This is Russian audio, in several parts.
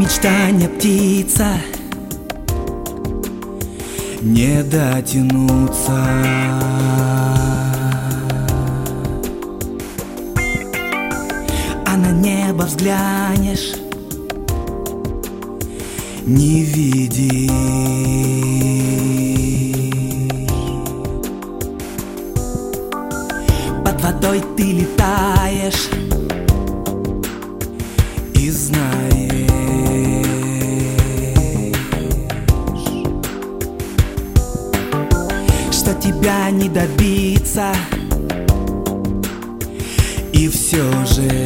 мечта не птица, не дотянуться. А на небо взглянешь, не видишь. Под водой ты летаешь и знаешь, что тебя не добиться. И все же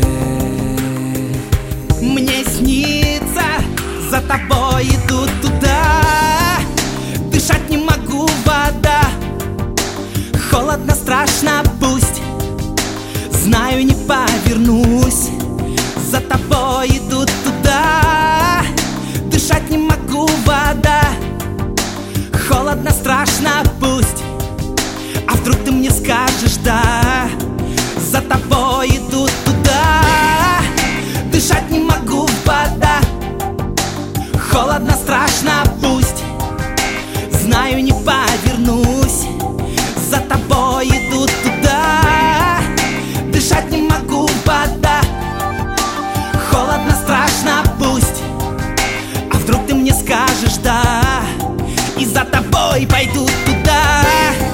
мне снится, за тобой иду туда. Дышать не могу, вода, холодно, страшно, пусть. Знаю, не повернусь, за тобой иду туда. Дышать не могу, вода, холодно, страшно, пусть. А вдруг ты мне скажешь да? За тобой иду туда. Дышать не могу, вода, холодно, страшно, пусть. Знаю, не повернусь, за тобой иду туда. Дышать не могу, вода, холодно, страшно, пусть. А вдруг ты мне скажешь да? И за тобой пойду туда.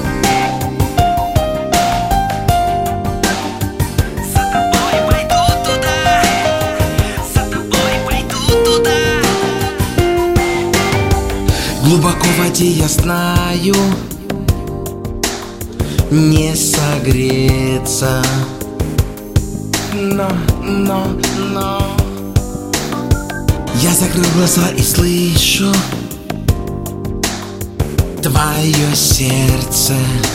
Глубоко в воде я знаю, не согреться. Но я закрыл глаза и слышу твое сердце.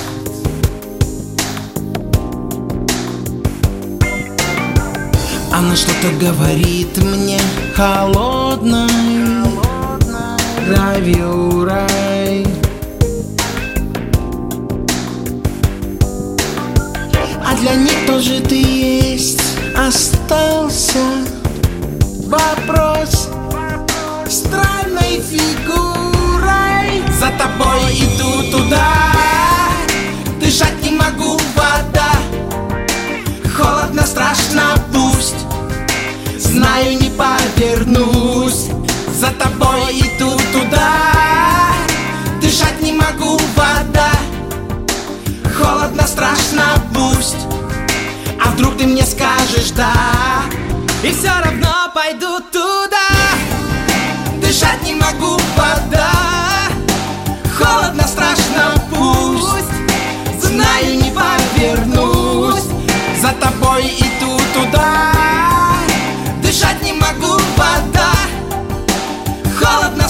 Оно что-то говорит мне холодной гравюрой. А для них тоже ты есть. Остался вопрос странной фигурой. За тобой иду туда. Дышать не могу, вода, холодно, страшно, пусть. Знаю, не повернусь, за тобой иду туда. Дышать не могу, вода, холодно, страшно, пусть. А вдруг ты мне скажешь да? И все равно пойду туда. Дышать не могу, вода, холодно, страшно, пусть. Знаю, не повернусь, за тобой иду туда. Дышать не могу, вода, холодно,